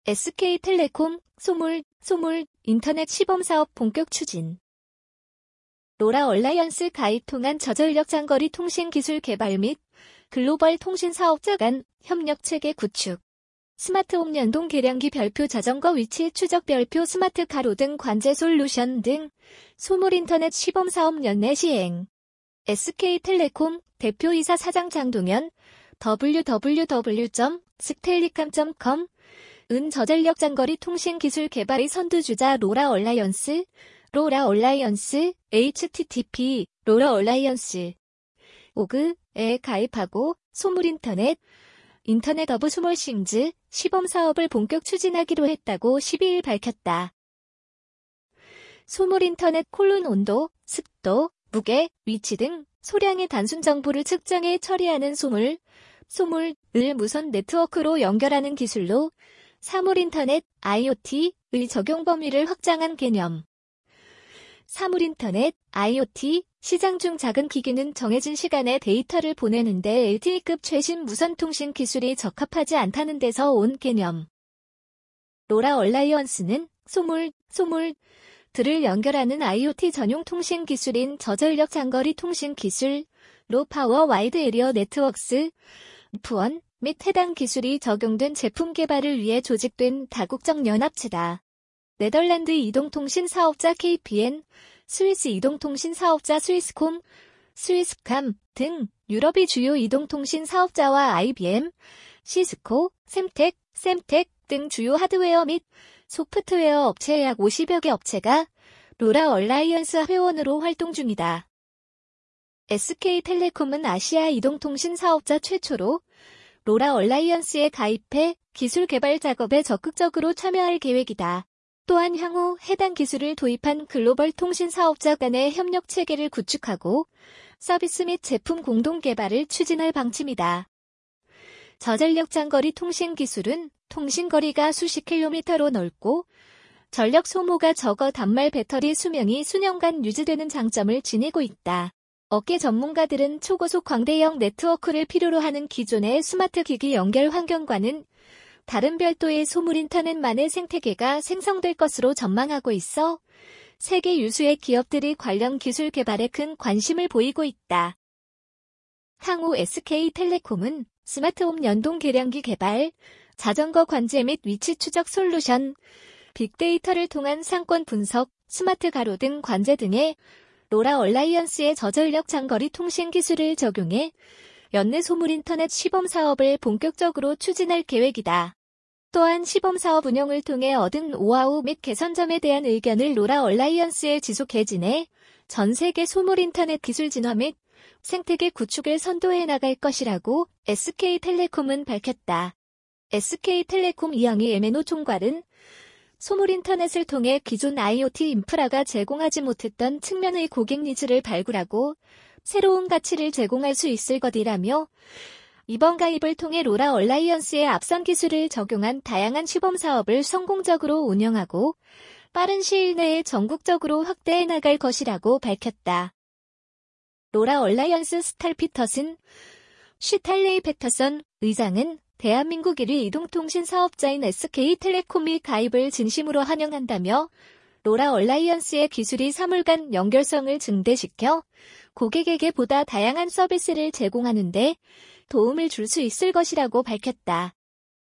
SK텔레콤, 소물, 인터넷 시범사업 본격 추진. 로라 얼라이언스 가입 통한 저전력 장거리 통신 기술 개발 및 글로벌 통신 사업자 간 협력 체계 구축. 스마트홈 연동 계량기 별표 자전거 위치 추적 별표 스마트 가로 등 관제 솔루션 등 소물 인터넷 시범사업 연내 시행. SK텔레콤 대표이사 사장 장동현 www.sktellicom.com 은 저전력 장거리 통신 기술 개발의 선두주자 로라 얼라이언스 http 로라얼라이언스 org에 가입하고 소물인터넷 오브 스몰싱즈 시범사업을 본격 추진하기로 했다고 12일 밝혔다. 소물인터넷 온도, 습도, 무게, 위치 등 소량의 단순 정보를 측정해 처리하는 소물을 무선 네트워크로 연결하는 기술로 사물인터넷 IoT의 적용 범위를 확장한 개념. 사물인터넷 IoT 시장 중 작은 기기는 정해진 시간에 데이터를 보내는데 LTE급 최신 무선통신 기술이 적합하지 않다는 데서 온 개념. 로라 얼라이언스는 소물들을 연결하는 IoT 전용 통신 기술인 저전력 장거리 통신 기술, 로파워 와이드 에리어 네트워크스, F1 및 해당 기술이 적용된 제품 개발을 위해 조직된 다국적 연합체다. 네덜란드 이동통신 사업자 KPN, 스위스 이동통신 사업자 스위스콤, 스위스캄 등 유럽의 주요 이동통신 사업자와 IBM, 시스코, 셈텍 등 주요 하드웨어 및 소프트웨어 업체 약 50여 개 업체가 로라 얼라이언스 회원으로 활동 중이다. SK텔레콤은 아시아 이동통신 사업자 최초로 로라 얼라이언스에 가입해 기술 개발 작업에 적극적으로 참여할 계획이다. 또한 향후 해당 기술을 도입한 글로벌 통신 사업자 간의 협력 체계를 구축하고 서비스 및 제품 공동 개발을 추진할 방침이다. 저전력 장거리 통신 기술은 통신거리가 수십 킬로미터로 넓고 전력 소모가 적어 단말 배터리 수명이 수년간 유지되는 장점을 지니고 있다. 업계 전문가들은 초고속 광대형 네트워크를 필요로 하는 기존의 스마트 기기 연결 환경과는 다른 별도의 소물인터넷만의 생태계가 생성될 것으로 전망하고 있어 세계 유수의 기업들이 관련 기술 개발에 큰 관심을 보이고 있다. 향후 SK텔레콤은 스마트홈 연동 계량기 개발, 자전거 관제 및 위치 추적 솔루션, 빅데이터를 통한 상권 분석, 스마트 가로 등 관제 등의 로라 얼라이언스의 저전력 장거리 통신 기술을 적용해 연내 소물인터넷 시범사업을 본격적으로 추진할 계획이다. 또한 시범사업 운영을 통해 얻은 노하우 및 개선점에 대한 의견을 로라 얼라이언스에 지속 개진해 전 세계 소물인터넷 기술 진화 및 생태계 구축을 선도해 나갈 것이라고 SK텔레콤은 밝혔다. SK텔레콤 이영희 MNO 총괄은 소물인터넷을 통해 기존 IoT 인프라가 제공하지 못했던 측면의 고객 니즈를 발굴하고 새로운 가치를 제공할 수 있을 것이라며 이번 가입을 통해 로라 얼라이언스의 앞선 기술을 적용한 다양한 시범사업을 성공적으로 운영하고 빠른 시일 내에 전국적으로 확대해 나갈 것이라고 밝혔다. 로라 얼라이언스 슈탈레이 패터선 의장은 대한민국 1위 이동통신 사업자인 SK텔레콤이 가입을 진심으로 환영한다며 로라 얼라이언스의 기술이 사물 간 연결성을 증대시켜 고객에게 보다 다양한 서비스를 제공하는 데 도움을 줄 수 있을 것이라고 밝혔다.